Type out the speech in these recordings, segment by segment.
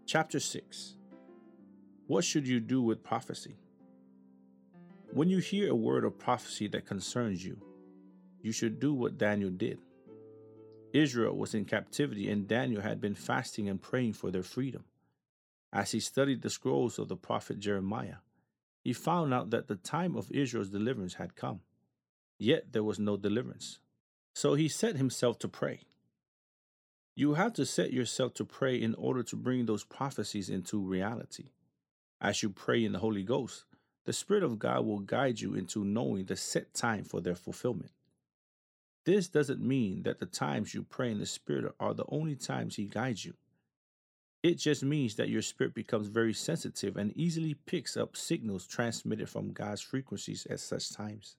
Chapter 6. What should you do with prophecy? When you hear a word of prophecy that concerns you, you should do what Daniel did. Israel was in captivity, and Daniel had been fasting and praying for their freedom. As he studied the scrolls of the prophet Jeremiah, he found out that the time of Israel's deliverance had come. Yet there was no deliverance. So he set himself to pray. You have to set yourself to pray in order to bring those prophecies into reality. As you pray in the Holy Ghost, the Spirit of God will guide you into knowing the set time for their fulfillment. This doesn't mean that the times you pray in the Spirit are the only times He guides you. It just means that your spirit becomes very sensitive and easily picks up signals transmitted from God's frequencies at such times.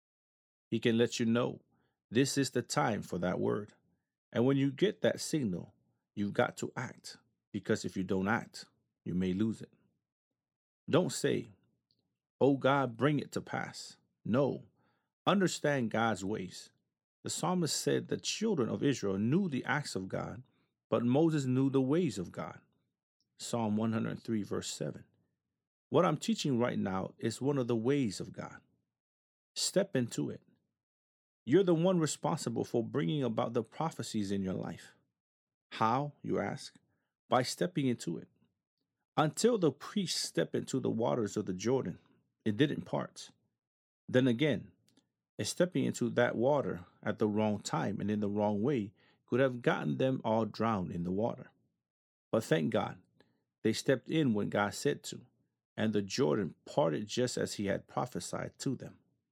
He can let you know this is the time for that word. And when you get that signal, you've got to act, because if you don't act, you may lose it. Don't say, "Oh God, bring it to pass." No, understand God's ways. The psalmist said the children of Israel knew the acts of God, but Moses knew the ways of God. Psalm 103, verse 7. What I'm teaching right now is one of the ways of God. Step into it. You're the one responsible for bringing about the prophecies in your life. How, you ask? By stepping into it. Until the priests stepped into the waters of the Jordan, it didn't part. Then again, stepping into that water at the wrong time and in the wrong way could have gotten them all drowned in the water. But thank God, they stepped in when God said to, and the Jordan parted just as He had prophesied to them.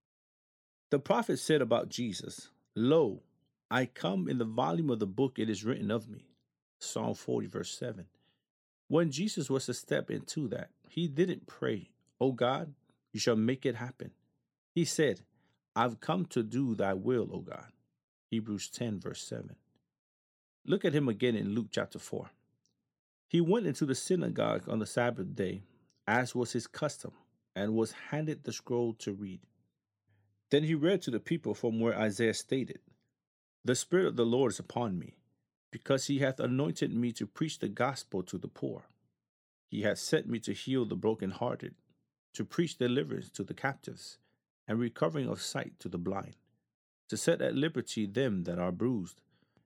The prophet said about Jesus, "Lo, I come, in the volume of the book it is written of me." Psalm 40, verse 7. When Jesus was to step into that, He didn't pray, "Oh God, you shall make it happen." He said, "I've come to do thy will, O God." Hebrews 10, verse 7. Look at Him again in Luke chapter 4. He went into the synagogue on the Sabbath day, as was His custom, and was handed the scroll to read. Then He read to the people from where Isaiah stated, "The Spirit of the Lord is upon me, because He hath anointed me to preach the gospel to the poor. He hath sent me to heal the brokenhearted, to preach deliverance to the captives, and recovering of sight to the blind, to set at liberty them that are bruised,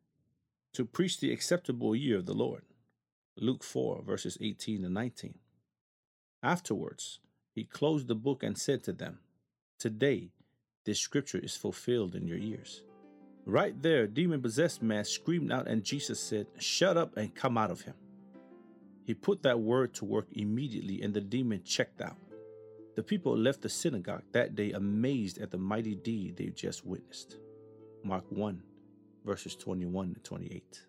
to preach the acceptable year of the Lord." Luke 4, verses 18 and 19. Afterwards, He closed the book and said to them, "Today, this scripture is fulfilled in your ears." Right there, a demon-possessed man screamed out, and Jesus said, "Shut up and come out of him." He put that word to work immediately, and the demon checked out. The people left the synagogue that day amazed at the mighty deed they just witnessed. Mark 1, verses 21 and 28.